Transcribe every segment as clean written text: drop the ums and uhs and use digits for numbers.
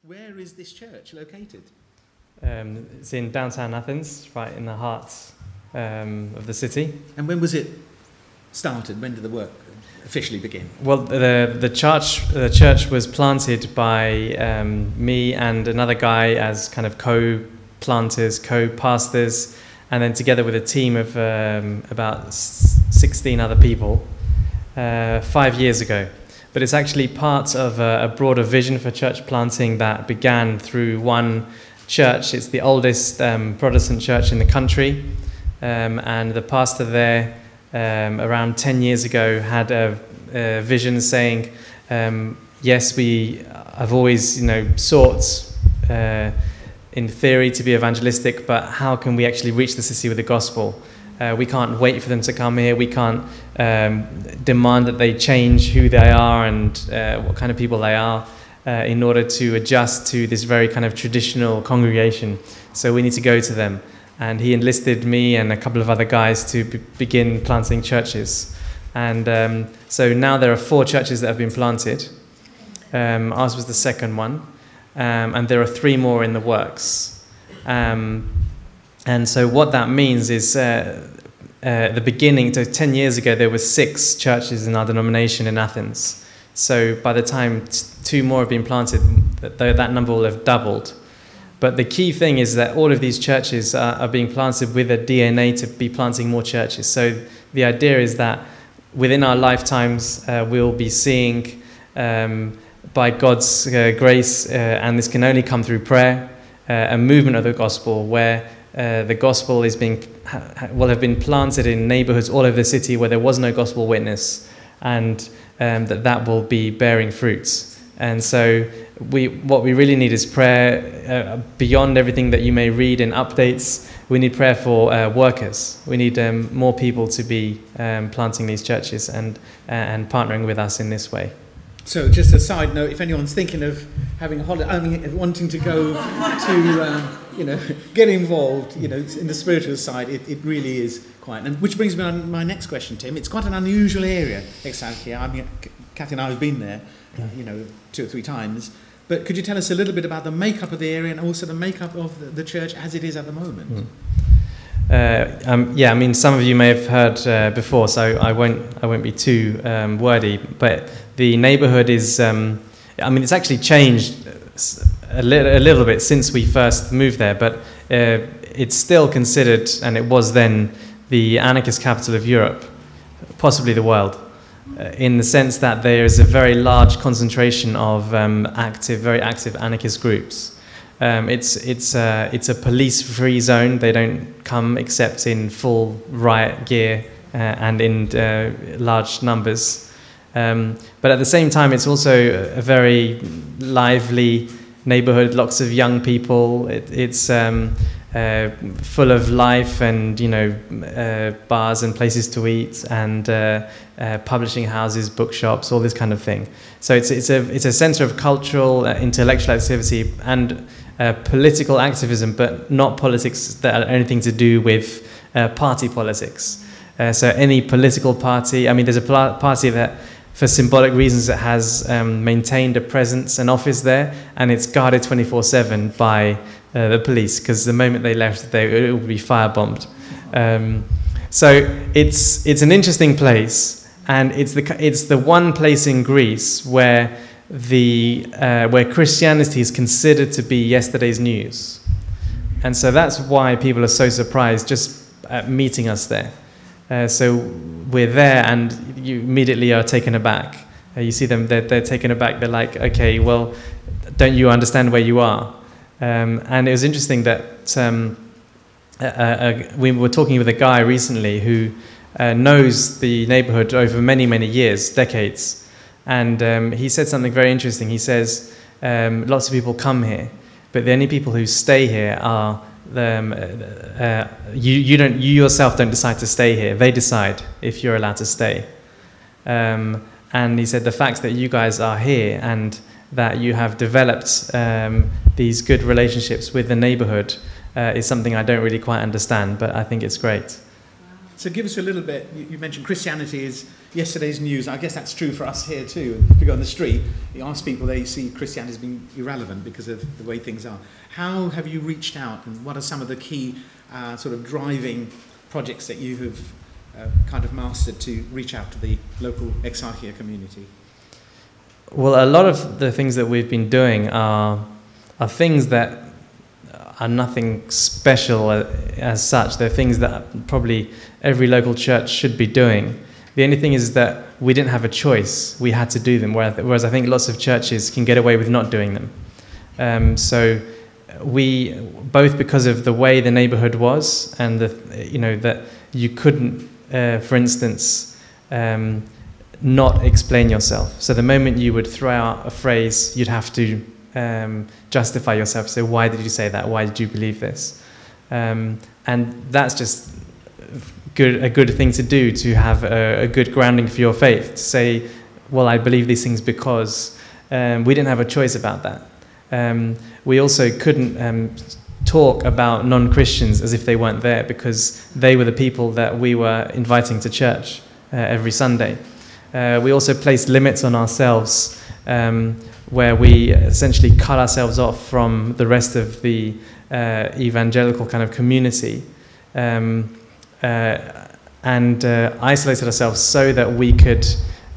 Where is this church located? It's in downtown Athens, right in the heart of the city. And when was it started? When did the work officially begin? Well, the church was planted by me and another guy as kind of co-planters, co-pastors, and then together with a team of about 16 other people 5 years ago. But it's actually part of a broader vision for church planting that began through one church. It's the oldest Protestant church in the country, and the pastor there around 10 years ago had a vision saying, yes, we have always sought in theory to be evangelistic, but how can we actually reach the city with the gospel? We can't wait for them to come here. We can't demand that they change who they are and what kind of people they are in order to adjust to this very kind of traditional congregation. So we need to go to them. And he enlisted me and a couple of other guys to begin planting churches. And so now there are 4 churches that have been planted. Ours was the second one. And there are 3 more in the works. And so what that means is the beginning, so 10 years ago, there were 6 churches in our denomination in Athens. So by the time 2 more have been planted, that number will have doubled. But the key thing is that all of these churches are being planted with a DNA to be planting more churches. So the idea is that within our lifetimes, we'll be seeing, by God's grace, and this can only come through prayer, a movement of the gospel where the gospel is will have been planted in neighborhoods all over the city where there was no gospel witness, and that will be bearing fruits. And so what we really need is prayer beyond everything that you may read in updates. We need prayer for workers. We need more people to be planting these churches and partnering with us in this way. So just a side note, if anyone's thinking of having a holiday, wanting to go to, get involved, in the spiritual side, it really is quite. And which brings me on my next question, Tim. It's quite an unusual area, Exarchia. I mean, Kathy and I have been there, 2 or 3 times. But could you tell us a little bit about the makeup of the area and also the makeup of the church as it is at the moment? Some of you may have heard before, so I won't be too wordy. But the neighbourhood is, it's actually changed a little bit since we first moved there. But it's still considered, and it was then, the anarchist capital of Europe, possibly the world, in the sense that there is a very large concentration of very active anarchist groups. It's a police-free zone. They don't come except in full riot gear and in large numbers. But at the same time, it's also a very lively neighborhood. Lots of young people. It's full of life and bars and places to eat and publishing houses, bookshops, all this kind of thing. So it's a center of cultural, intellectual activity and political activism, but not politics that are anything to do with party politics. So any political party, there's a party that, for symbolic reasons, it has maintained a presence, an office there, and it's guarded 24/7 by the police, because the moment they left, it would be firebombed. So it's an interesting place, and it's the one place in Greece where where Christianity is considered to be yesterday's news, and so that's why people are so surprised just at meeting us there. So we're there, and you immediately are taken aback. You see them; they're taken aback. They're like, "Okay, well, don't you understand where you are?" And it was interesting that we were talking with a guy recently who knows the neighborhood over many, many years, decades. And he said something very interesting. He says, lots of people come here, but the only people who stay here are, you yourself don't decide to stay here. They decide if you're allowed to stay. And he said the fact that you guys are here and that you have developed these good relationships with the neighborhood is something I don't really quite understand, but I think it's great. So give us a little bit, you mentioned Christianity is yesterday's news. I guess that's true for us here too. If you go on the street, you ask people, they see Christianity as being irrelevant because of the way things are. How have you reached out, and what are some of the key sort of driving projects that you have kind of mastered to reach out to the local Exarchia community? Well, a lot of the things that we've been doing are things that are nothing special as such. They're things that probably every local church should be doing. The only thing is that we didn't have a choice. We had to do them, whereas I think lots of churches can get away with not doing them. So we, both because of the way the neighborhood was and that you couldn't, for instance, not explain yourself. So the moment you would throw out a phrase, you'd have to justify yourself. So why did you say that? Why did you believe this? And that's just a good thing to do, to have a good grounding for your faith. To say, well, I believe these things because we didn't have a choice about that. We also couldn't talk about non-Christians as if they weren't there, because they were the people that we were inviting to church every Sunday. We also placed limits on ourselves, where we essentially cut ourselves off from the rest of the evangelical kind of community, and isolated ourselves so that we could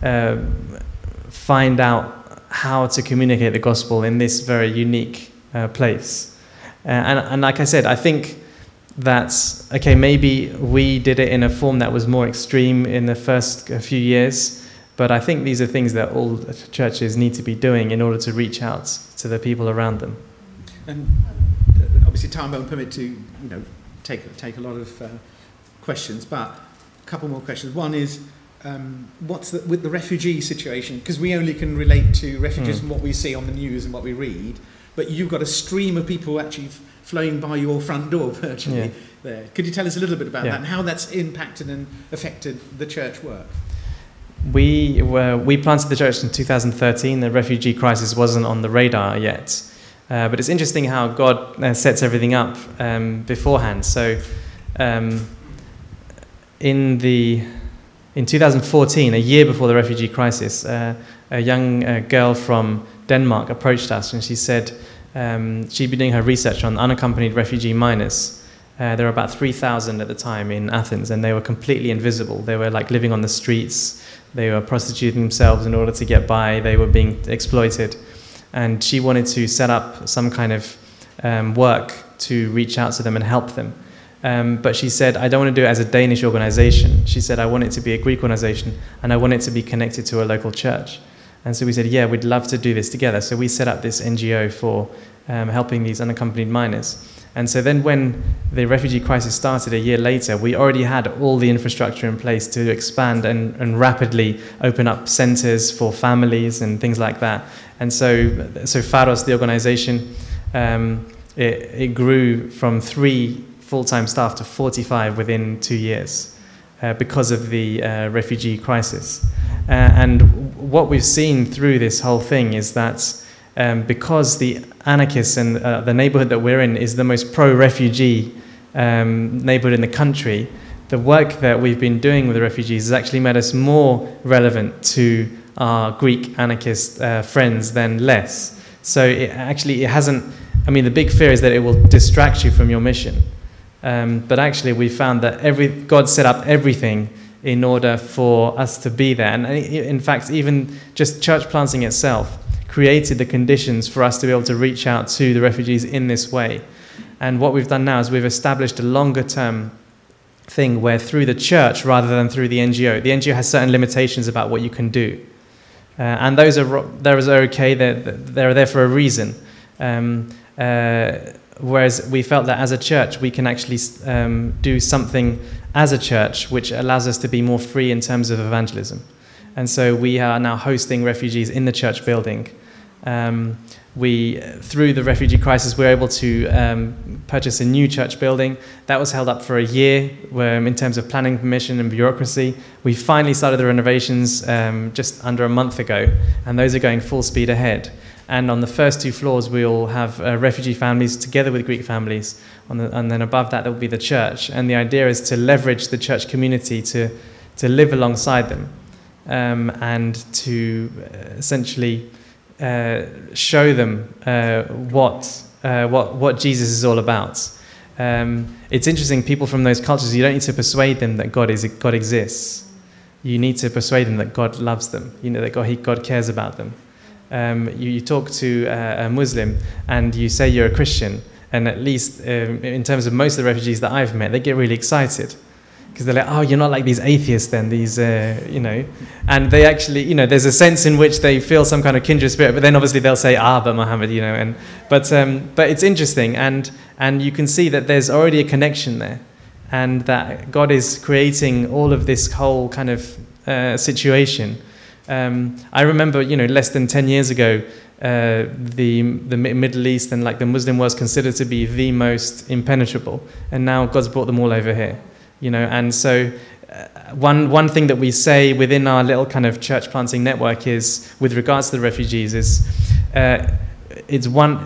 find out how to communicate the gospel in this very unique place. And like I said, I think that's, okay, maybe we did it in a form that was more extreme in the first few years, but I think these are things that all churches need to be doing in order to reach out to the people around them. And obviously time won't permit to, take a lot of questions, but a couple more questions. One is, what's with the refugee situation? Because we only can relate to refugees from what we see on the news and what we read, but you've got a stream of people actually flowing by your front door virtually there. Could you tell us a little bit about that and how that's impacted and affected the church work? We planted the church in 2013. The refugee crisis wasn't on the radar yet. But it's interesting how God sets everything up beforehand. So in 2014, a year before the refugee crisis, a young girl from Denmark approached us, and she said she'd been doing her research on unaccompanied refugee minors. There were about 3,000 at the time in Athens, and they were completely invisible. They were like living on the streets. They were prostituting themselves in order to get by. They were being exploited. And she wanted to set up some kind of work to reach out to them and help them. But she said, I don't want to do it as a Danish organization. She said, I want it to be a Greek organization, and I want it to be connected to a local church. And so we said, yeah, we'd love to do this together. So we set up this NGO for helping these unaccompanied minors. And so then when the refugee crisis started a year later, we already had all the infrastructure in place to expand and rapidly open up centers for families and things like that. And so Pharos, the organization, it grew from 3 full-time staff to 45 within 2 years because of the refugee crisis. And what we've seen through this whole thing is that because the anarchists and the neighborhood that we're in is the most pro-refugee neighborhood in the country, the work that we've been doing with the refugees has actually made us more relevant to our Greek anarchist friends than less. So it hasn't, the big fear is that it will distract you from your mission. But actually we found that God set up everything in order for us to be there. And in fact, even just church planting itself created the conditions for us to be able to reach out to the refugees in this way. And what we've done now is we've established a longer term thing where through the church rather than through the NGO has certain limitations about what you can do. And those are okay, they're there for a reason. Whereas we felt that as a church, we can actually do something as a church which allows us to be more free in terms of evangelism. And so we are now hosting refugees in the church building. Through the refugee crisis, we were able to purchase a new church building. That was held up for a year in terms of planning permission and bureaucracy. We finally started the renovations just under a month ago, and those are going full speed ahead. And on the first 2 floors, we'll have refugee families together with Greek families. And then above that, there will be the church. And the idea is to leverage the church community to live alongside them, and to essentially show them what Jesus is all about. It's interesting, people from those cultures, you don't need to persuade them that God exists. You need to persuade them that God loves them, that God cares about them. You talk to a Muslim and you say you're a Christian, and at least in terms of most of the refugees that I've met, they get really excited. Because they're like, oh, you're not like these atheists then, these, and they actually, there's a sense in which they feel some kind of kindred spirit, but then obviously they'll say, but Muhammad, but it's interesting, and you can see that there's already a connection there, and that God is creating all of this whole kind of situation. I remember, less than 10 years ago, the Middle East and like the Muslim world was considered to be the most impenetrable, and now God's brought them all over here. And so one thing that we say within our little kind of church planting network is, with regards to the refugees, is it's one,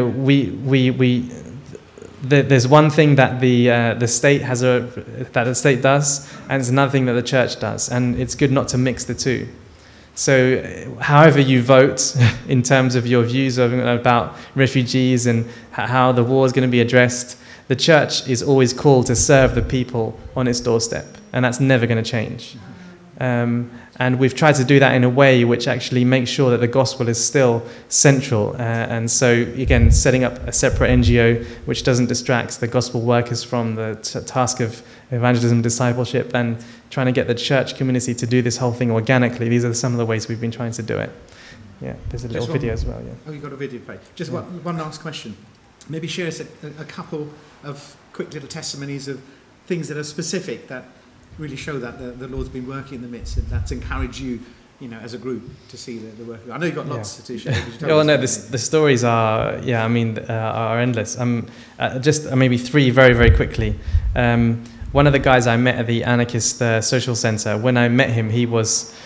there's one thing that the state that the state does, and it's another thing that the church does, and it's good not to mix the two. So however you vote in terms of your views about refugees and how the war is going to be addressed, the church is always called to serve the people on its doorstep, and that's never going to change. And we've tried to do that in a way which actually makes sure that the gospel is still central. And so, again, setting up a separate NGO which doesn't distract the gospel workers from the task of evangelism, discipleship, and trying to get the church community to do this whole thing organically. These are some of the ways we've been trying to do it. Yeah, there's a little video as well. Yeah. Oh, you've got a video play. Just one last question. Maybe share us a couple of quick little testimonies of things that are specific that really show that the Lord's been working in the midst, and that's encouraged you, as a group to see the work. I know you've got lots to share. The stories are, are endless. Just maybe 3 very, very quickly. One of the guys I met at the Anarchist Social Centre, when I met him, he was,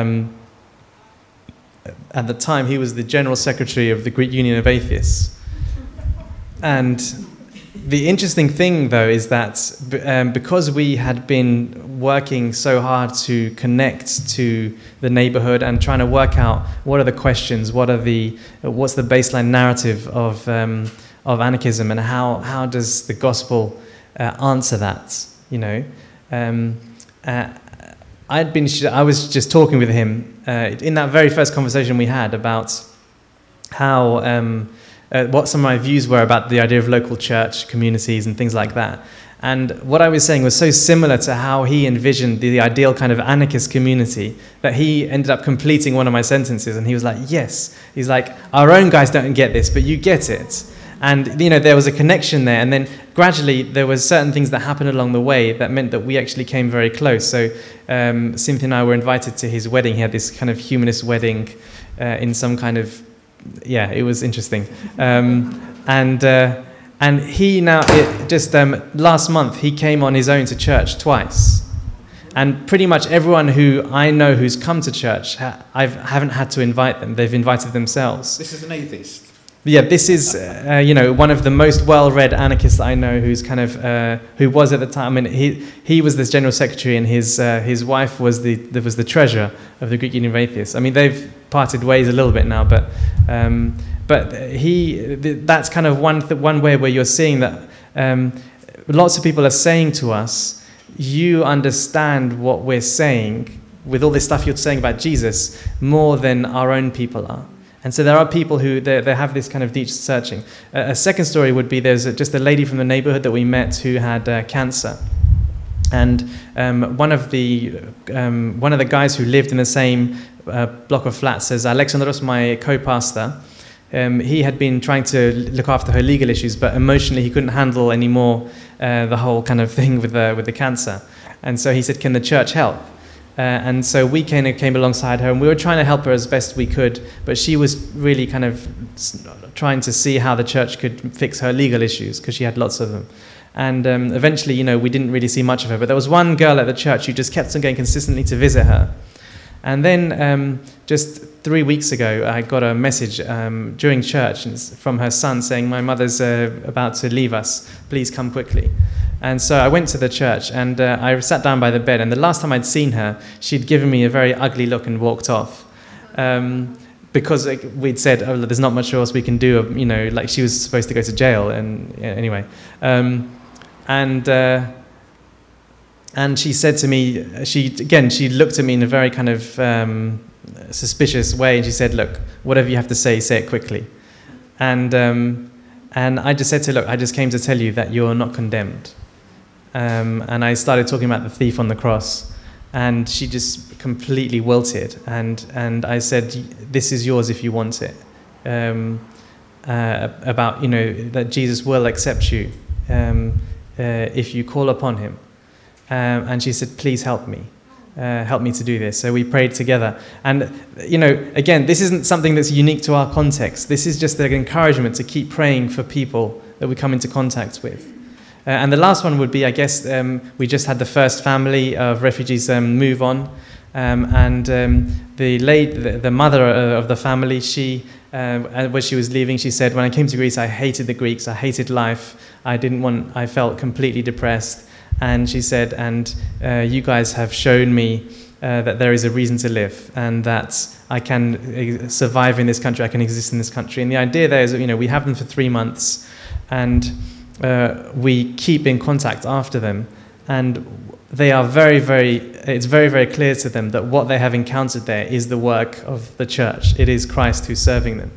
at the time, he was the General Secretary of the Greek Union of Atheists. And the interesting thing, though, is that because we had been working so hard to connect to the neighborhood and trying to work out what are the questions, what's the baseline narrative of anarchism, and how does the gospel answer that, I was just talking with him in that very first conversation we had about how what some of my views were about the idea of local church communities and things like that. And what I was saying was so similar to how he envisioned the ideal kind of anarchist community that he ended up completing one of my sentences, and he was like, yes. He's like, our own guys don't get this, but you get it. And, there was a connection there. And then gradually there was certain things that happened along the way that meant that we actually came very close. So Cynthia and I were invited to his wedding. He had this kind of humanist wedding in some kind of, it was interesting. And he now, last month, he came on his own to church twice. And pretty much everyone who I know who's come to church, I haven't had to invite them. They've invited themselves. This is an atheist. Yeah, this is, one of the most well-read anarchists I know, who's kind of, who was at the time. I mean, he was this general secretary, and his wife was the treasurer of the Greek Union of Atheists. I mean, they've parted ways a little bit now, but that's kind of one way where you're seeing that lots of people are saying to us, you understand what we're saying with all this stuff you're saying about Jesus more than our own people are. And so there are people who they have this kind of deep searching. A second story would be there's just a lady from the neighborhood that we met who had cancer. And one of the guys who lived in the same block of flats as Alexandros, my co-pastor, he had been trying to look after her legal issues, but emotionally he couldn't handle anymore the whole kind of thing with the cancer. And so he said, can the church help? And so we came alongside her, and we were trying to help her as best we could, but she was really kind of trying to see how the church could fix her legal issues, because she had lots of them. And eventually, we didn't really see much of her, but there was one girl at the church who just kept on going consistently to visit her. And then just 3 weeks ago, I got a message during church from her son saying, "My mother's about to leave us. Please come quickly." And so I went to the church, and I sat down by the bed. And the last time I'd seen her, she'd given me a very ugly look and walked off. Because we'd said, "Oh, there's not much else we can do," like she was supposed to go to jail. And anyway, and she said to me, she looked at me in a very kind of suspicious way, and she said, "Look, whatever you have to say it quickly." And I just said to her, "Look, I just came to tell you that you're not condemned." And I started talking about the thief on the cross, and she just completely wilted. And I said, "This is yours if you want it." About that Jesus will accept you if you call upon him. And she said, "Please help me. Help me to do this." So we prayed together. And, again, this isn't something that's unique to our context. This is just an encouragement to keep praying for people that we come into contact with. And the last one would be, I guess, we just had the first family of refugees move on. The mother of the family, when she was leaving, she said, "When I came to Greece, I hated the Greeks. I hated life. I felt completely depressed." And she said, you guys have shown me that there is a reason to live, and that I can survive in this country, I can exist in this country. And the idea there is that, we have them for 3 months, and we keep in contact after them. And they are it's very, very clear to them that what they have encountered there is the work of the church. It is Christ who's serving them.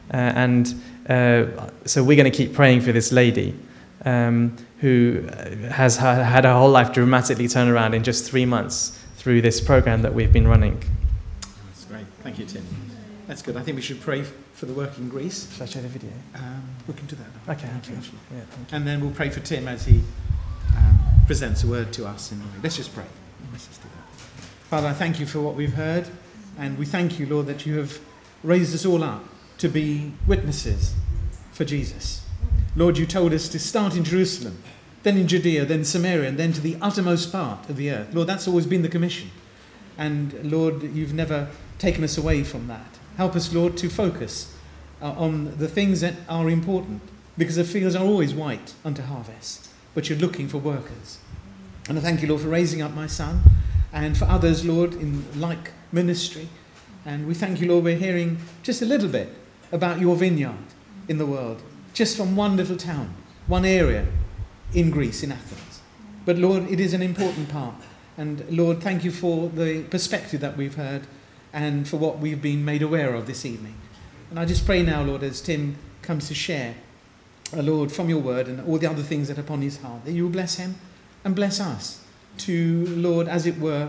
So we're going to keep praying for this lady, who has had her whole life dramatically turn around in just 3 months through this program that we've been running. That's great. Thank you, Tim. That's good. I think we should pray for the work in Greece. Should I show the video? We can do that now. Okay. Thank you. Yeah, thank you. And then we'll pray for Tim as he presents a word to us. Let's just pray. Let's just do that. Father, I thank you for what we've heard. And we thank you, Lord, that you have raised us all up to be witnesses for Jesus. Lord, you told us to start in Jerusalem, then in Judea, then Samaria, and then to the uttermost part of the earth. Lord, that's always been the commission. And Lord, you've never taken us away from that. Help us, Lord, to focus on the things that are important, because the fields are always white unto harvest, but you're looking for workers. And I thank you, Lord, for raising up my son, and for others, Lord, in like ministry. And we thank you, Lord, we're hearing just a little bit about your vineyard in the world, just from one little town, one area in Greece, in Athens. But Lord, it is an important part. And Lord, thank you for the perspective that we've heard and for what we've been made aware of this evening. And I just pray now, Lord, as Tim comes to share, Lord, from your word and all the other things that are upon his heart, that you will bless him and bless us to, Lord, as it were,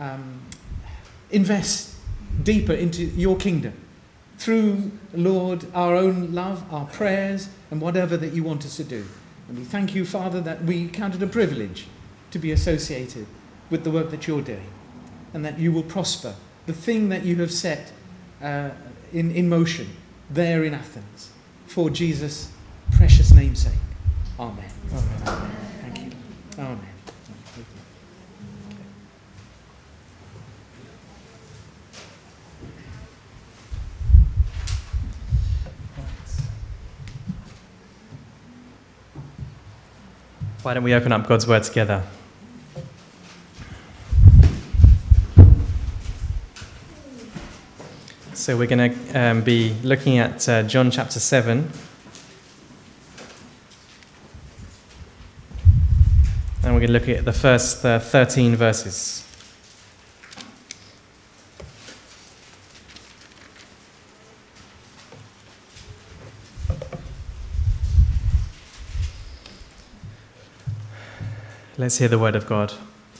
invest deeper into your kingdom through, Lord, our own love, our prayers, and whatever that you want us to do. And we thank you, Father, that we count it a privilege to be associated with the work that you're doing, and that you will prosper the thing that you have set in motion there in Athens for Jesus' precious namesake. Amen. Amen. Thank you. Amen. Why don't we open up God's word together? So we're going to be looking at John chapter 7. And we're going to look at the first 13 verses. Let's hear the word of God.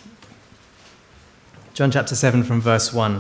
John chapter 7 from verse 1.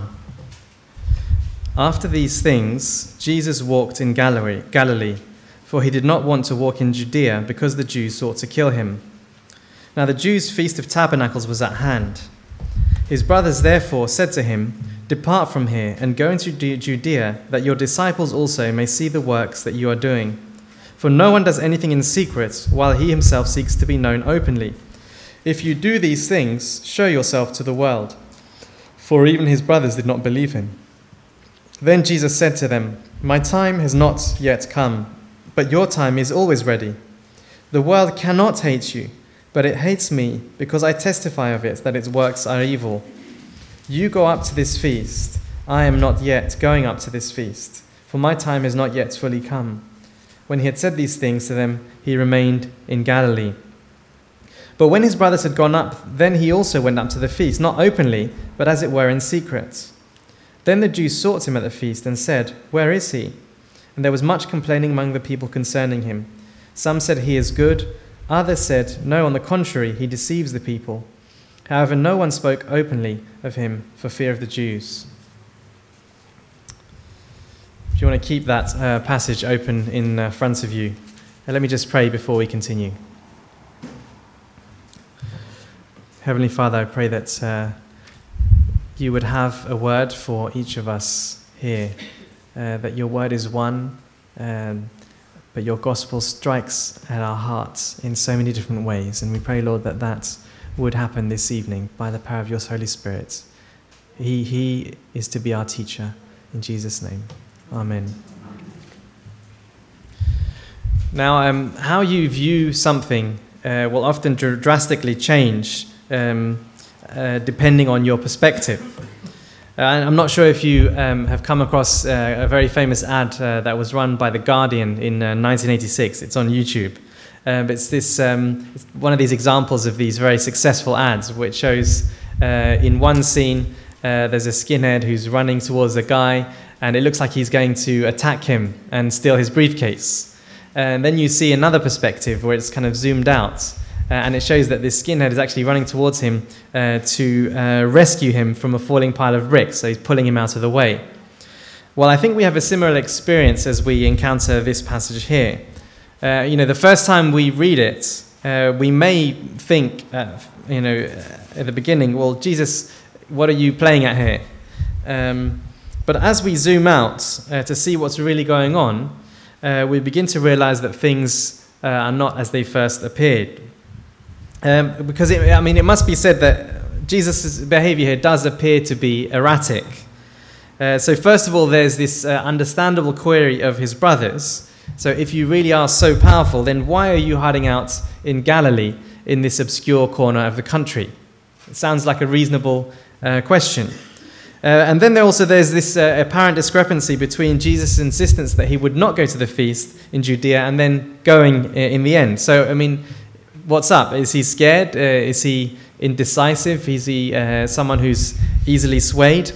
After these things, Jesus walked in Galilee, for he did not want to walk in Judea because the Jews sought to kill him. Now the Jews' feast of tabernacles was at hand. His brothers therefore said to him, "Depart from here and go into Judea, that your disciples also may see the works that you are doing. For no one does anything in secret, while he himself seeks to be known openly. If you do these things, show yourself to the world." for even his brothers did not believe him. Then Jesus said to them, "My time has not yet come, but your time is always ready. The world cannot hate you, but it hates me because I testify of it that its works are evil. You go up to this feast. I am not yet going up to this feast, for my time is not yet fully come." When he had said these things to them, he remained in Galilee. But when his brothers had gone up, then he also went up to the feast, not openly, but as it were in secret. Then the Jews sought him at the feast and said, "Where is he?" And there was much complaining among the people concerning him. Some said, "He is good." Others said, "No, on the contrary, he deceives the people." However, no one spoke openly of him for fear of the Jews. If you want to keep that passage open in front of you, let me just pray before we continue. Heavenly Father, I pray that you would have a word for each of us here, that your word is one, but your gospel strikes at our hearts in so many different ways. And we pray, Lord, that that would happen this evening by the power of your Holy Spirit. He is to be our teacher. In Jesus' name, amen. Now, how you view something will often drastically change depending on your perspective. I'm not sure if you have come across a very famous ad that was run by The Guardian in 1986. It's on YouTube. But it's it's one of these examples of these very successful ads, which shows in one scene there's a skinhead who's running towards a guy, and it looks like he's going to attack him and steal his briefcase. And then you see another perspective where it's kind of zoomed out, and it shows that this skinhead is actually running towards him to rescue him from a falling pile of bricks. So he's pulling him out of the way. Well, I think we have a similar experience as we encounter this passage here. The first time we read it, we may think, at the beginning, well, Jesus, what are you playing at here? But as we zoom out to see what's really going on, we begin to realize that things are not as they first appeared. Because it must be said that Jesus' behavior here does appear to be erratic. So first of all, there's this understandable query of his brothers. So if you really are so powerful, then why are you hiding out in Galilee in this obscure corner of the country? It sounds like a reasonable question. And then there's this apparent discrepancy between Jesus' insistence that he would not go to the feast in Judea and then going in the end. So, what's up? Is he scared? Is he indecisive? Is he someone who's easily swayed?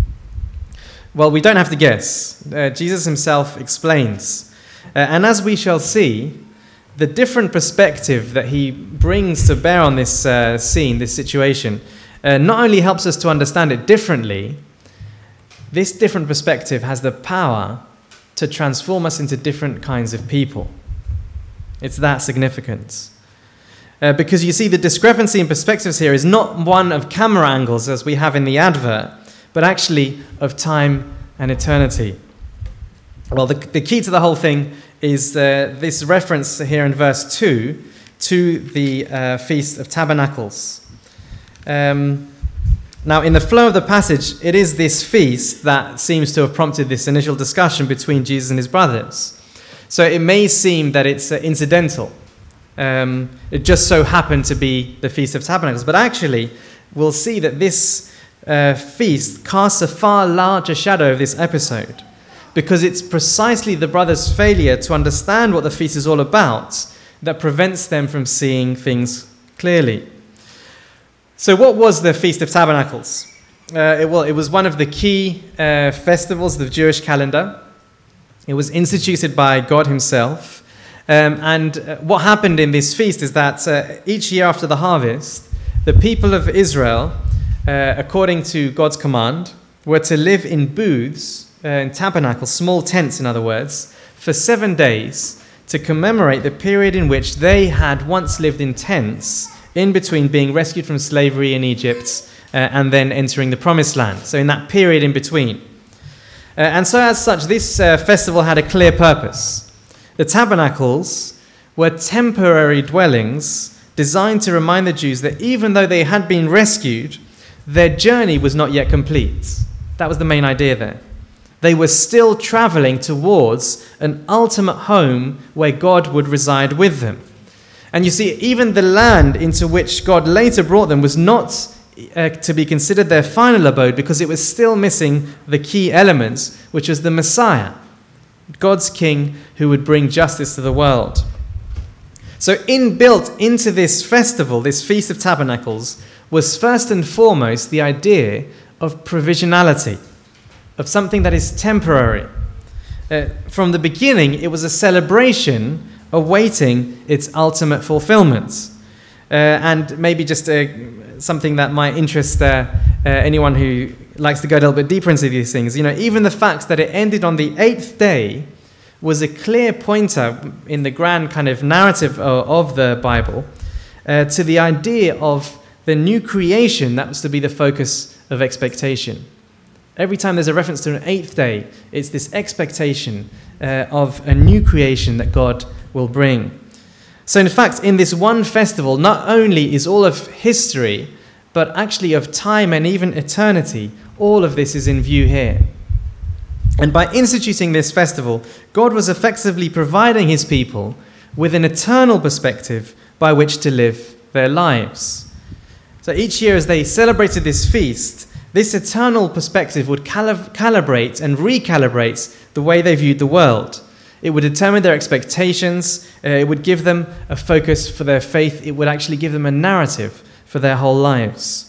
Well, we don't have to guess. Jesus himself explains. And as we shall see, the different perspective that he brings to bear on this scene, this situation, not only helps us to understand it differently, this different perspective has the power to transform us into different kinds of people. It's that significant. Because you see, the discrepancy in perspectives here is not one of camera angles as we have in the advert, but actually of time and eternity. Well, the key to the whole thing is this reference here in verse 2 to the Feast of Tabernacles. Now, in the flow of the passage, it is this feast that seems to have prompted this initial discussion between Jesus and his brothers. So it may seem that it's incidental. It just so happened to be the Feast of Tabernacles. But actually, we'll see that this feast casts a far larger shadow of this episode, because it's precisely the brothers' failure to understand what the feast is all about that prevents them from seeing things clearly. So what was the Feast of Tabernacles? It was one of the key festivals of the Jewish calendar. It was instituted by God himself. And what happened in this feast is that each year after the harvest, the people of Israel, according to God's command, were to live in booths, in tabernacles, small tents in other words, for 7 days to commemorate the period in which they had once lived in tents in between being rescued from slavery in Egypt and then entering the Promised Land. So in that period in between. And so as such, this festival had a clear purpose. The tabernacles were temporary dwellings designed to remind the Jews that even though they had been rescued, their journey was not yet complete. That was the main idea there. They were still traveling towards an ultimate home where God would reside with them. And you see, even the land into which God later brought them was not to be considered their final abode, because it was still missing the key elements, which was the Messiah, God's king who would bring justice to the world. So inbuilt into this festival, this Feast of Tabernacles, was first and foremost the idea of provisionality, of something that is temporary. From the beginning, it was a celebration awaiting its ultimate fulfillment. And maybe just something that might interest anyone who likes to go a little bit deeper into these things. Even the fact that it ended on the 8th day was a clear pointer in the grand kind of narrative of the Bible to the idea of the new creation that was to be the focus of expectation. Every time there's a reference to an 8th day, it's this expectation of a new creation that God will bring. So in fact, in this one festival, not only is all of history, but actually of time and even eternity, all of this is in view here. And by instituting this festival, God was effectively providing his people with an eternal perspective by which to live their lives. So each year as they celebrated this feast, this eternal perspective would calibrate and recalibrate the way they viewed the world. It would determine their expectations. It would give them a focus for their faith. It would actually give them a narrative for their whole lives.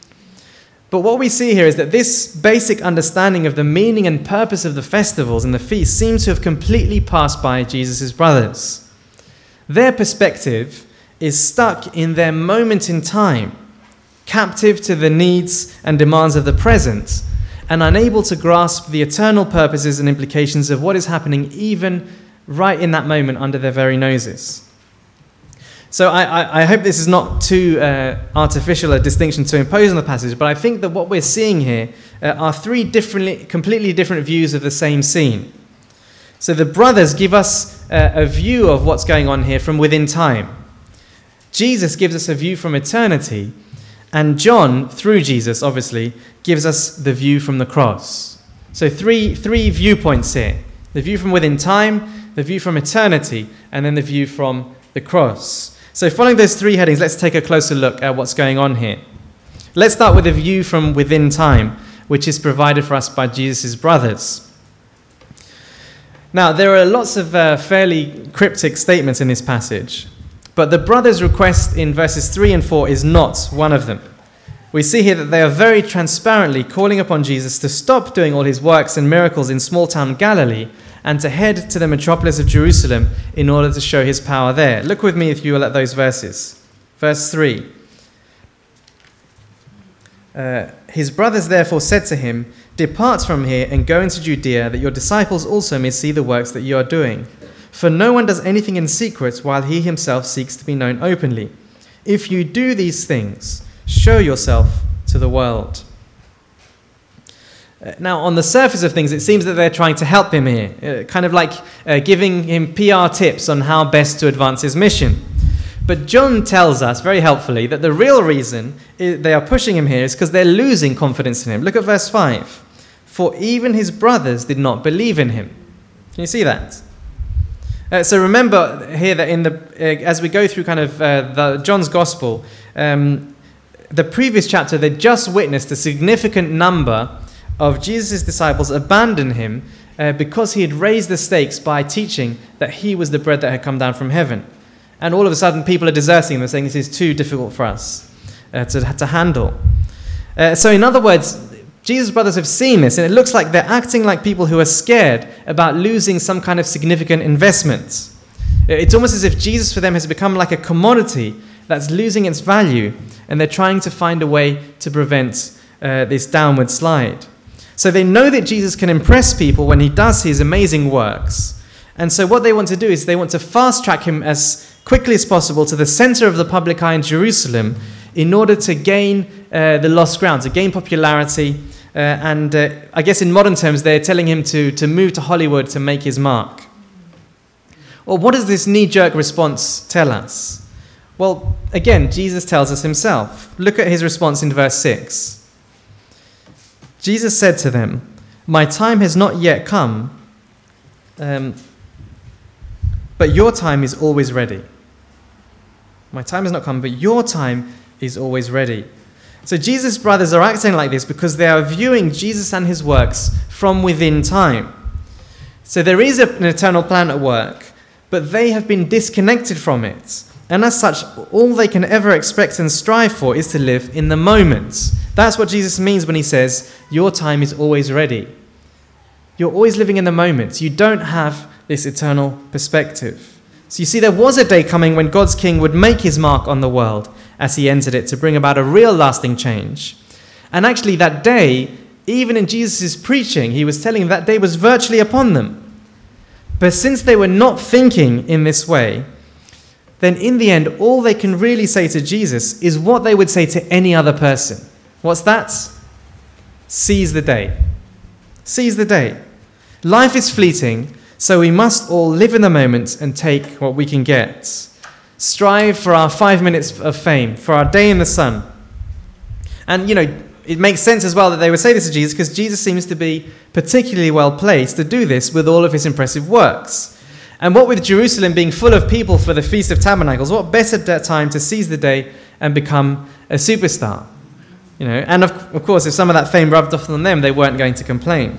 But what we see here is that this basic understanding of the meaning and purpose of the festivals and the feasts seems to have completely passed by Jesus' brothers. Their perspective is stuck in their moment in time, captive to the needs and demands of the present, and unable to grasp the eternal purposes and implications of what is happening even right in that moment under their very noses. So I hope this is not too artificial a distinction to impose on the passage, but I think that what we're seeing here are three completely different views of the same scene. So the brothers give us a view of what's going on here from within time. Jesus gives us a view from eternity, and John, through Jesus, obviously, gives us the view from the cross. So three viewpoints here. The view from within time, the view from eternity, and then the view from the cross. So following those three headings, let's take a closer look at what's going on here. Let's start with the view from within time, which is provided for us by Jesus' brothers. Now, there are lots of fairly cryptic statements in this passage, but the brothers' request in verses 3 and 4 is not one of them. We see here that they are very transparently calling upon Jesus to stop doing all his works and miracles in small-town Galilee and to head to the metropolis of Jerusalem in order to show his power there. Look with me, if you will, at those verses. Verse 3. His brothers therefore said to him, "Depart from here and go into Judea, that your disciples also may see the works that you are doing. For no one does anything in secret while he himself seeks to be known openly. If you do these things, show yourself to the world." Now, on the surface of things, it seems that they're trying to help him here, kind of like giving him PR tips on how best to advance his mission. But John tells us, very helpfully, that the real reason they are pushing him here is because they're losing confidence in him. Look at verse 5. For even his brothers did not believe in him. Can you see that? So remember here that as we go through kind of John's Gospel, the previous chapter, they just witnessed a significant number of Jesus' disciples abandon him because he had raised the stakes by teaching that he was the bread that had come down from heaven. And all of a sudden, people are deserting him and saying this is too difficult for us to handle. So in other words, Jesus' brothers have seen this, and it looks like they're acting like people who are scared about losing some kind of significant investment. It's almost as if Jesus for them has become like a commodity that's losing its value, and they're trying to find a way to prevent this downward slide. So they know that Jesus can impress people when he does his amazing works. And so what they want to do is they want to fast track him as quickly as possible to the center of the public eye in Jerusalem in order to gain the lost ground, to gain popularity. And I guess in modern terms, they're telling him to move to Hollywood to make his mark. Well, what does this knee-jerk response tell us? Well, again, Jesus tells us himself. Look at his response in verse 6. Jesus said to them, "My time has not yet come, but your time is always ready." My time has not come, but your time is always ready. So Jesus' brothers are acting like this because they are viewing Jesus and his works from within time. So there is an eternal plan at work, but they have been disconnected from it. And as such, all they can ever expect and strive for is to live in the moment. That's what Jesus means when he says, your time is always ready. You're always living in the moment. You don't have this eternal perspective. So you see, there was a day coming when God's king would make his mark on the world as he entered it to bring about a real lasting change. And actually that day, even in Jesus' preaching, he was telling them that day was virtually upon them. But since they were not thinking in this way, then in the end, all they can really say to Jesus is what they would say to any other person. What's that? Seize the day. Seize the day. Life is fleeting, so we must all live in the moment and take what we can get. Strive for our 5 minutes of fame, for our day in the sun. And, it makes sense as well that they would say this to Jesus because Jesus seems to be particularly well placed to do this with all of his impressive works. And what with Jerusalem being full of people for the Feast of Tabernacles, what better time to seize the day and become a superstar? And of course, if some of that fame rubbed off on them, they weren't going to complain.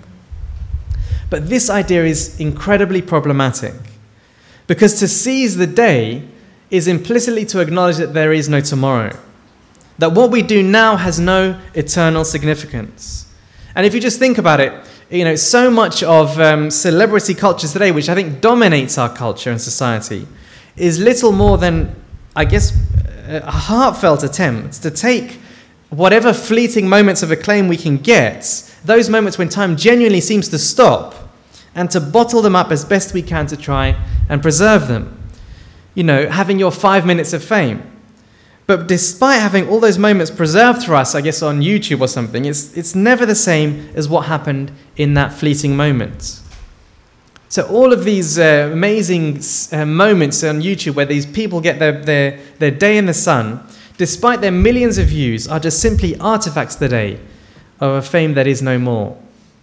But this idea is incredibly problematic because to seize the day is implicitly to acknowledge that there is no tomorrow, that what we do now has no eternal significance. And if you just think about it, so much of celebrity culture today, which I think dominates our culture and society, is little more than, I guess, a heartfelt attempt to take whatever fleeting moments of acclaim we can get, those moments when time genuinely seems to stop, and to bottle them up as best we can to try and preserve them. Having your 5 minutes of fame. But despite having all those moments preserved for us, I guess on YouTube or something, it's never the same as what happened in that fleeting moment. So all of these amazing moments on YouTube where these people get their day in the sun, despite their millions of views, are just simply artifacts today of a fame that is no more.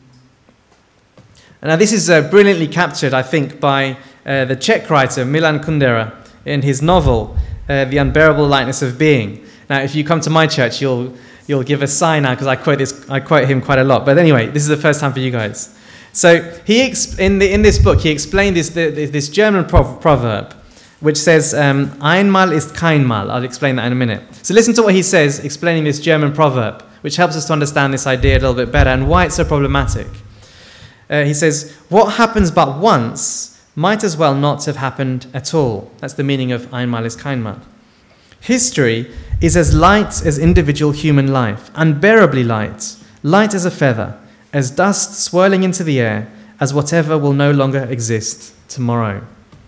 Now this is brilliantly captured, I think, by the Czech writer Milan Kundera in his novel, The Unbearable Lightness of Being. Now, if you come to my church, you'll give a sign now because I quote him quite a lot. But anyway, this is the first time for you guys. So in this book, he explained this German proverb, which says, "Einmal ist kein Mal." I'll explain that in a minute. So listen to what he says, explaining this German proverb, which helps us to understand this idea a little bit better and why it's so problematic. He says, "What happens but once might as well not have happened at all." That's the meaning of einmal ist kein Mal. History is as light as individual human life, unbearably light, light as a feather, as dust swirling into the air, as whatever will no longer exist tomorrow.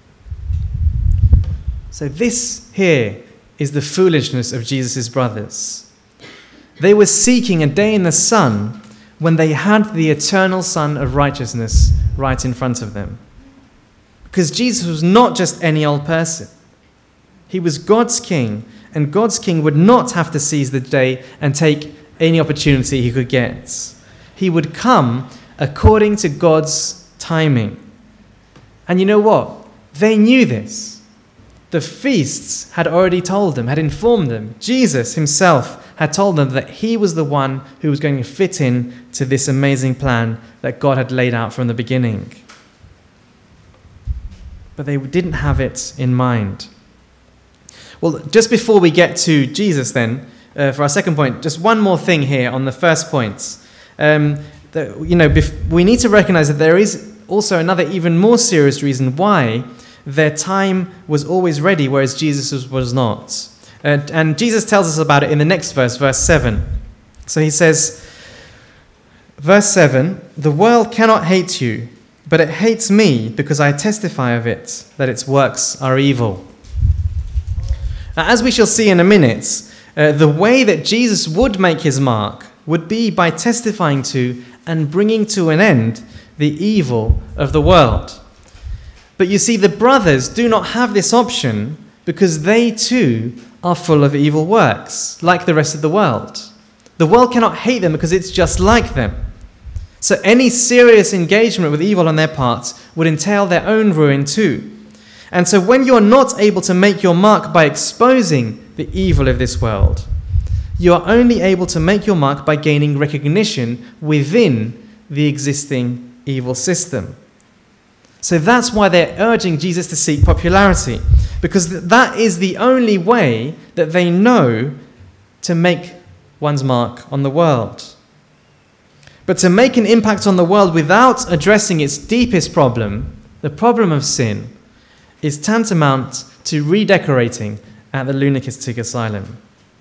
So this here is the foolishness of Jesus' brothers. They were seeking a day in the sun when they had the eternal Sun of righteousness right in front of them. Because Jesus was not just any old person. He was God's king, and God's king would not have to seize the day and take any opportunity he could get. He would come according to God's timing. And you know what? They knew this. The feasts had already told them, had informed them. Jesus himself had told them that he was the one who was going to fit in to this amazing plan that God had laid out from the beginning. But they didn't have it in mind. Well, just before we get to Jesus then, for our second point, just one more thing here on the first point. We need to recognize that there is also another even more serious reason why their time was always ready, whereas Jesus was not. And Jesus tells us about it in the next verse, verse 7. So he says, verse 7, "The world cannot hate you, but it hates me because I testify of it, that its works are evil." Now, as we shall see in a minute, the way that Jesus would make his mark would be by testifying to and bringing to an end the evil of the world. But you see, the brothers do not have this option because they too are full of evil works, like the rest of the world. The world cannot hate them because it's just like them. So any serious engagement with evil on their part would entail their own ruin too. And so when you're not able to make your mark by exposing the evil of this world, you are only able to make your mark by gaining recognition within the existing evil system. So that's why they're urging Jesus to seek popularity, because that is the only way that they know to make one's mark on the world. But to make an impact on the world without addressing its deepest problem, the problem of sin, is tantamount to redecorating at the lunatic asylum.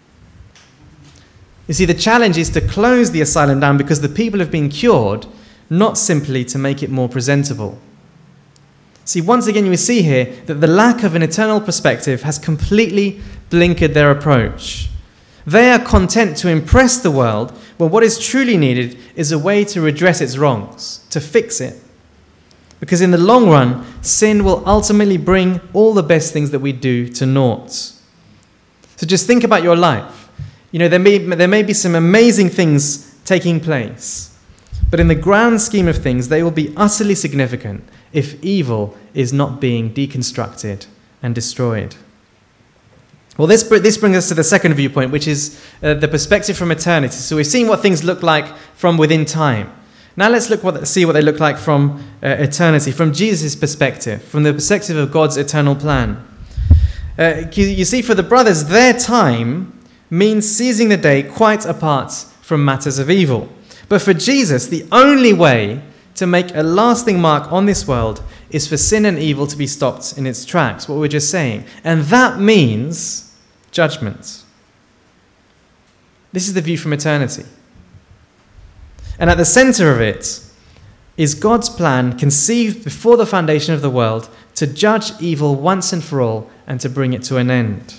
You see, the challenge is to close the asylum down because the people have been cured, not simply to make it more presentable. See, once again, you see here that the lack of an eternal perspective has completely blinkered their approach. They are content to impress the world, when what is truly needed is a way to redress its wrongs, to fix it. Because in the long run, sin will ultimately bring all the best things that we do to naught. So just think about your life. You know, there may be some amazing things taking place, but in the grand scheme of things, they will be utterly significant if evil is not being deconstructed and destroyed. Well, this brings us to the second viewpoint, which is the perspective from eternity. So we've seen what things look like from within time. Now let's see what they look like from eternity, from Jesus' perspective, from the perspective of God's eternal plan. You see, for the brothers, their time means seizing the day quite apart from matters of evil. But for Jesus, the only way to make a lasting mark on this world is for sin and evil to be stopped in its tracks, what we were just saying. And that means judgment. This is the view from eternity. And at the center of it is God's plan conceived before the foundation of the world to judge evil once and for all and to bring it to an end.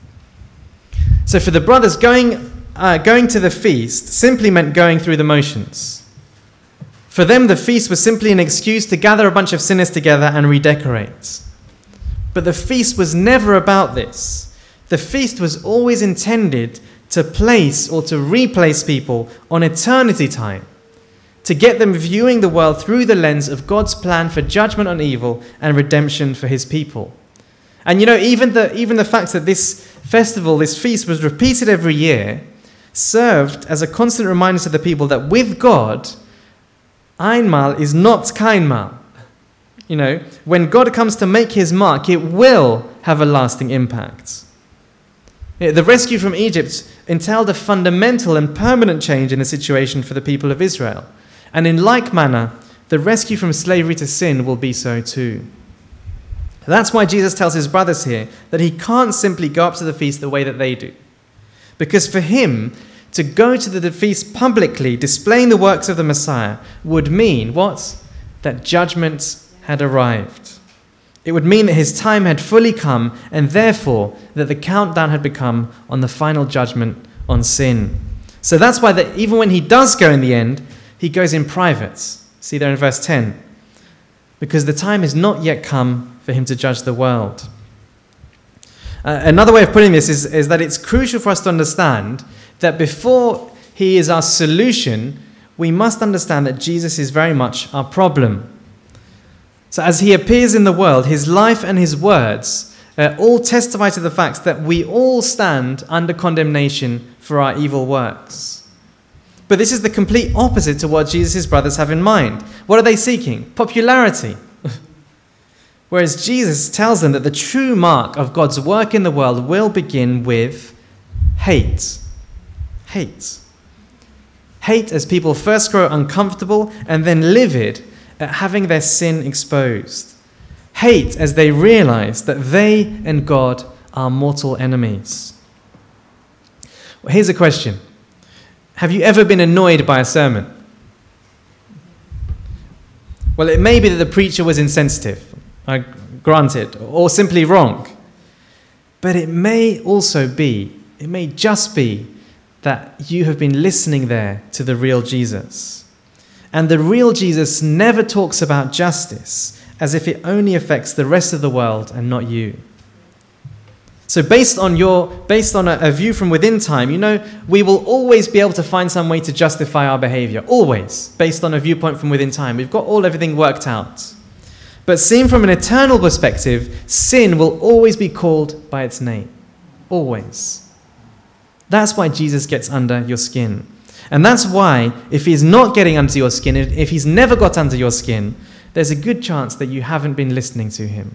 So for the brothers, going to the feast simply meant going through the motions. For them, the feast was simply an excuse to gather a bunch of sinners together and redecorate. But the feast was never about this. The feast was always intended to place or to replace people on eternity time, to get them viewing the world through the lens of God's plan for judgment on evil and redemption for his people. And you know, even the fact that this festival, this feast, was repeated every year, served as a constant reminder to the people that with God, Einmal is not keinmal. You know, when God comes to make his mark, it will have a lasting impact. The rescue from Egypt entailed a fundamental and permanent change in the situation for the people of Israel. And in like manner, the rescue from slavery to sin will be so too. That's why Jesus tells his brothers here that he can't simply go up to the feast the way that they do. Because for him, to go to the feast publicly, displaying the works of the Messiah, would mean what? That judgment had arrived. It would mean that his time had fully come, and therefore that the countdown had become on the final judgment on sin. So that's why that even when he does go in the end, he goes in private. See there in verse 10. Because the time has not yet come for him to judge the world. Another way of putting this is that it's crucial for us to understand that before he is our solution, we must understand that Jesus is very much our problem. So as he appears in the world, his life and his words all testify to the fact that we all stand under condemnation for our evil works. But this is the complete opposite to what Jesus' brothers have in mind. What are they seeking? Popularity. Whereas Jesus tells them that the true mark of God's work in the world will begin with hate. Hate. Hate as people first grow uncomfortable and then livid at having their sin exposed. Hate as they realize that they and God are mortal enemies. Well, here's a question. Have you ever been annoyed by a sermon? Well, it may be that the preacher was insensitive, granted, or simply wrong. But it may just be that you have been listening there to the real Jesus. And the real Jesus never talks about justice as if it only affects the rest of the world and not you. So based on a view from within time, we will always be able to find some way to justify our behavior. Always. Based on a viewpoint from within time. We've got everything worked out. But seen from an eternal perspective, sin will always be called by its name. Always. That's why Jesus gets under your skin. And that's why, if he's not getting under your skin, if he's never got under your skin, there's a good chance that you haven't been listening to him.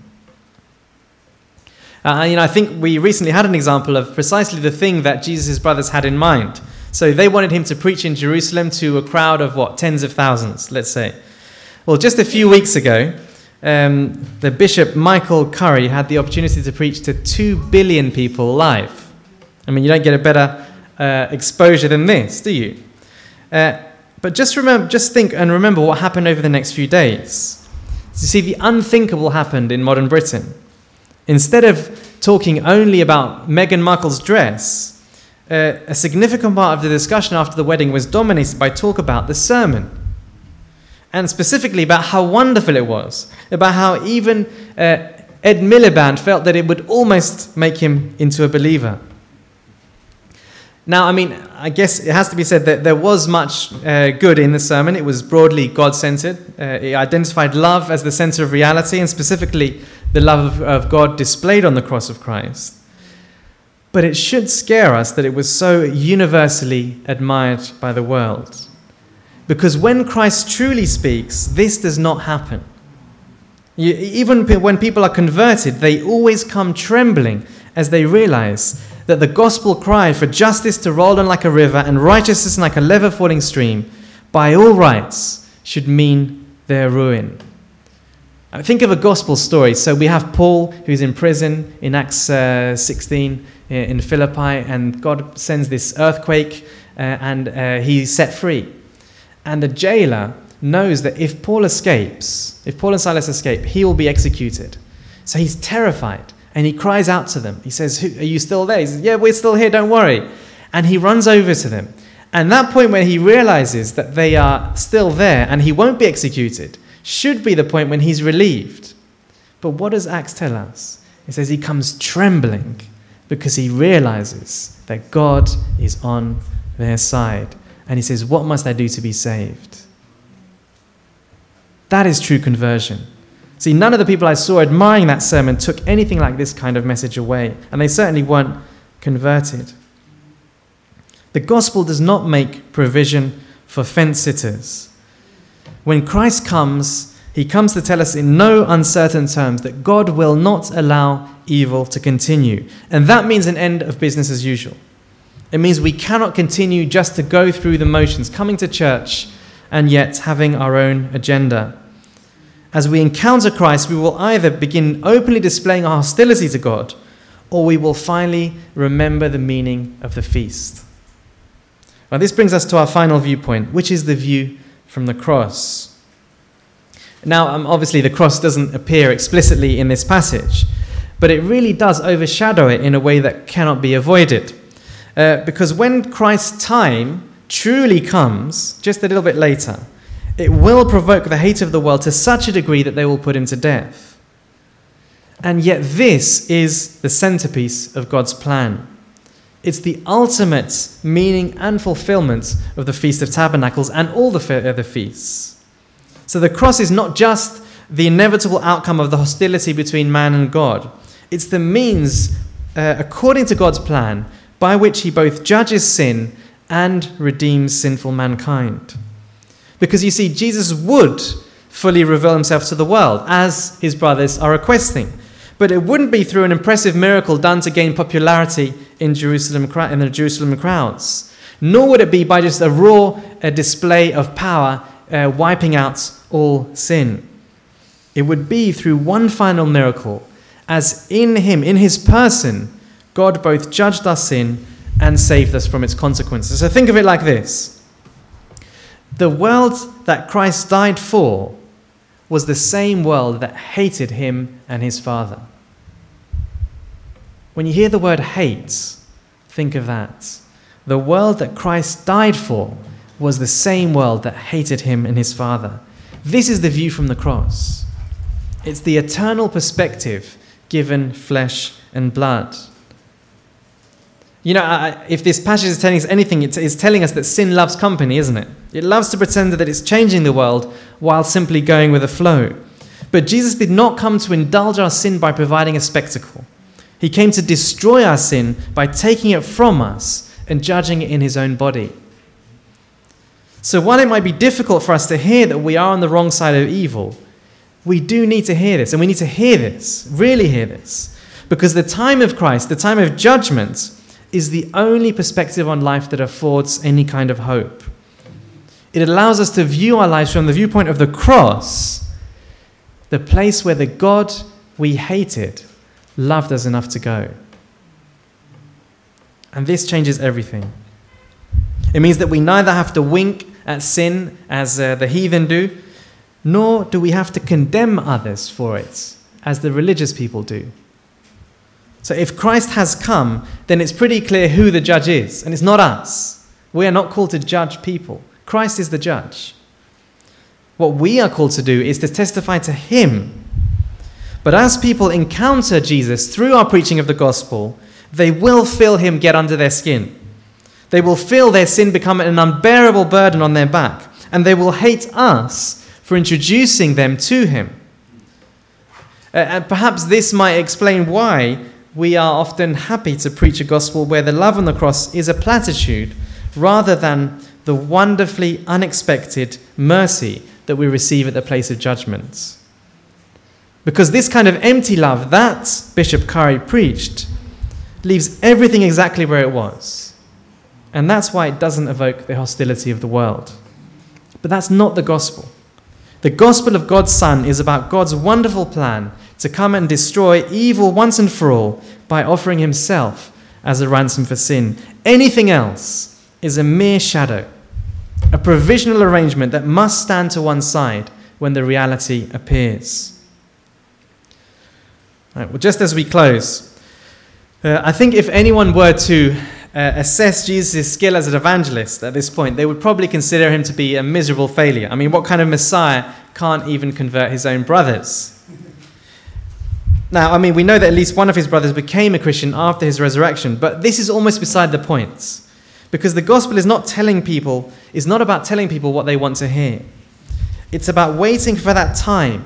I think we recently had an example of precisely the thing that Jesus' brothers had in mind. So they wanted him to preach in Jerusalem to a crowd of, tens of thousands, let's say. Well, just a few weeks ago, the Bishop Michael Curry had the opportunity to preach to 2 billion people live. I mean, you don't get a better exposure than this, do you? But just think and remember what happened over the next few days. You see, the unthinkable happened in modern Britain. Instead of talking only about Meghan Markle's dress, a significant part of the discussion after the wedding was dominated by talk about the sermon. And specifically about how wonderful it was, about how even Ed Miliband felt that it would almost make him into a believer. Now, I guess it has to be said that there was much good in the sermon. It was broadly God-centered. It identified love as the center of reality, and specifically the love of God displayed on the cross of Christ. But it should scare us that it was so universally admired by the world. Because when Christ truly speaks, this does not happen. Even when people are converted, they always come trembling as they realize that the gospel cry for justice to roll on like a river and righteousness like a never-falling stream, by all rights, should mean their ruin. Think of a gospel story. So we have Paul, who's in prison in Acts 16 in Philippi, and God sends this earthquake, and he's set free. And the jailer knows that if Paul and Silas escape, he will be executed. So he's terrified, and he cries out to them. He says, "Are you still there?" He says, "Yeah, we're still here, don't worry." And he runs over to them. And that point when he realizes that they are still there and he won't be executed should be the point when he's relieved. But what does Acts tell us? It says he comes trembling because he realizes that God is on their side. And he says, "What must I do to be saved?" That is true conversion. See, none of the people I saw admiring that sermon took anything like this kind of message away. And they certainly weren't converted. The gospel does not make provision for fence-sitters. When Christ comes, he comes to tell us in no uncertain terms that God will not allow evil to continue. And that means an end of business as usual. It means we cannot continue just to go through the motions, coming to church, and yet having our own agenda. As we encounter Christ, we will either begin openly displaying our hostility to God, or we will finally remember the meaning of the feast. Well, this brings us to our final viewpoint, which is the view from the cross. Now, obviously, the cross doesn't appear explicitly in this passage, but it really does overshadow it in a way that cannot be avoided. Because when Christ's time truly comes, just a little bit later, it will provoke the hate of the world to such a degree that they will put him to death. And yet this is the centerpiece of God's plan. It's the ultimate meaning and fulfillment of the Feast of Tabernacles and all the other feasts. So the cross is not just the inevitable outcome of the hostility between man and God. It's the means, according to God's plan, by which he both judges sin and redeems sinful mankind. Because you see, Jesus would fully reveal himself to the world, as his brothers are requesting. But it wouldn't be through an impressive miracle done to gain popularity in the Jerusalem crowds. Nor would it be by just a raw display of power wiping out all sin. It would be through one final miracle, as in him, in his person, God both judged our sin and saved us from its consequences. So think of it like this. The world that Christ died for was the same world that hated him and his Father. When you hear the word hate, think of that. The world that Christ died for was the same world that hated him and his Father. This is the view from the cross. It's the eternal perspective given flesh and blood. If this passage is telling us anything, it's telling us that sin loves company, isn't it? It loves to pretend that it's changing the world while simply going with the flow. But Jesus did not come to indulge our sin by providing a spectacle. He came to destroy our sin by taking it from us and judging it in his own body. So while it might be difficult for us to hear that we are on the wrong side of evil, we do need to hear this, and we need to hear this, really hear this, because the time of Christ, the time of judgment, is the only perspective on life that affords any kind of hope. It allows us to view our lives from the viewpoint of the cross, the place where the God we hated loved us enough to go. And this changes everything. It means that we neither have to wink at sin as the heathen do, nor do we have to condemn others for it as the religious people do. So if Christ has come, then it's pretty clear who the judge is, and it's not us. We are not called to judge people. Christ is the judge. What we are called to do is to testify to him. But as people encounter Jesus through our preaching of the gospel, they will feel him get under their skin. They will feel their sin become an unbearable burden on their back, and they will hate us for introducing them to him. And perhaps this might explain why we are often happy to preach a gospel where the love on the cross is a platitude rather than the wonderfully unexpected mercy that we receive at the place of judgment. Because this kind of empty love that Bishop Curry preached leaves everything exactly where it was. And that's why it doesn't evoke the hostility of the world. But that's not the gospel. The gospel of God's Son is about God's wonderful plan to come and destroy evil once and for all by offering himself as a ransom for sin. Anything else is a mere shadow, a provisional arrangement that must stand to one side when the reality appears. Right, well, just as we close, I think if anyone were to assess Jesus' skill as an evangelist at this point, they would probably consider him to be a miserable failure. I mean, what kind of Messiah can't even convert his own brothers? Now, I mean, we know that at least one of his brothers became a Christian after his resurrection, but this is almost beside the point, because the gospel is not about telling people what they want to hear. It's about waiting for that time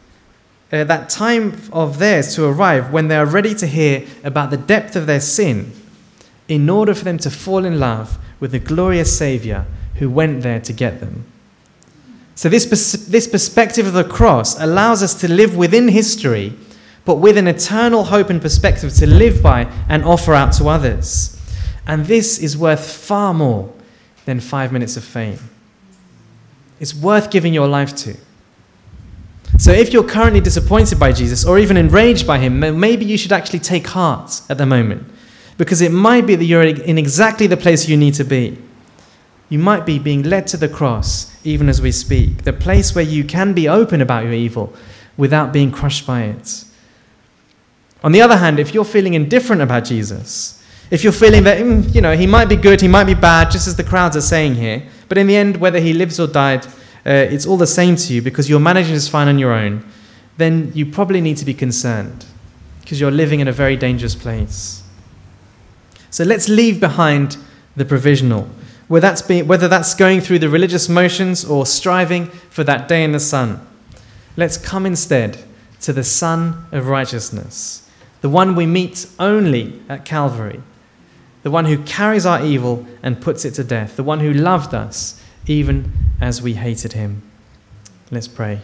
of theirs to arrive when they are ready to hear about the depth of their sin, in order for them to fall in love with the glorious Saviour who went there to get them. So this perspective of the cross allows us to live within history, but with an eternal hope and perspective to live by and offer out to others. And this is worth far more than 5 minutes of fame. It's worth giving your life to. So if you're currently disappointed by Jesus or even enraged by him, maybe you should actually take heart at the moment, because it might be that you're in exactly the place you need to be. You might be being led to the cross even as we speak, the place where you can be open about your evil without being crushed by it. On the other hand, if you're feeling indifferent about Jesus, if you're feeling that, he might be good, he might be bad, just as the crowds are saying here, but in the end, whether he lives or died, it's all the same to you because you're managing this fine on your own, then you probably need to be concerned because you're living in a very dangerous place. So let's leave behind the provisional, whether that's going through the religious motions or striving for that day in the sun. Let's come instead to the Son of Righteousness, the one we meet only at Calvary, the one who carries our evil and puts it to death, the one who loved us even as we hated him. Let's pray.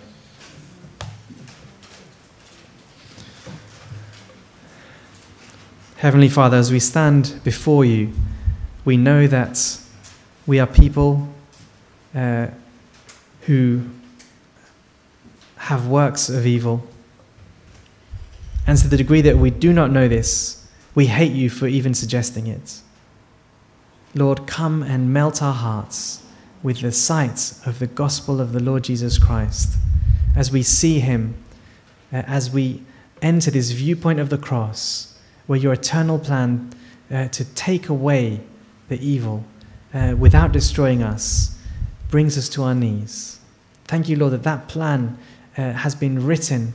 Heavenly Father, as we stand before you, we know that we are people who have works of evil. And to the degree that we do not know this, we hate you for even suggesting it. Lord, come and melt our hearts with the sight of the gospel of the Lord Jesus Christ, as we see him, as we enter this viewpoint of the cross, where your eternal plan to take away the evil without destroying us brings us to our knees. Thank you, Lord, that plan has been written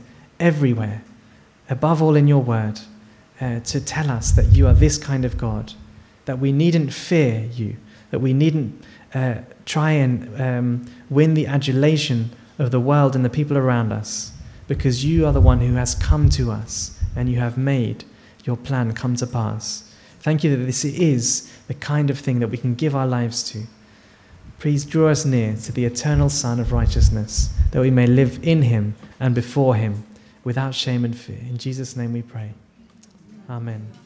everywhere, above all in your word, to tell us that you are this kind of God, that we needn't fear you, that we needn't try and win the adulation of the world and the people around us, because you are the one who has come to us and you have made your plan come to pass. Thank you that this is the kind of thing that we can give our lives to. Please draw us near to the eternal Son of righteousness, that we may live in him and before him without shame and fear. In Jesus' name we pray. Amen.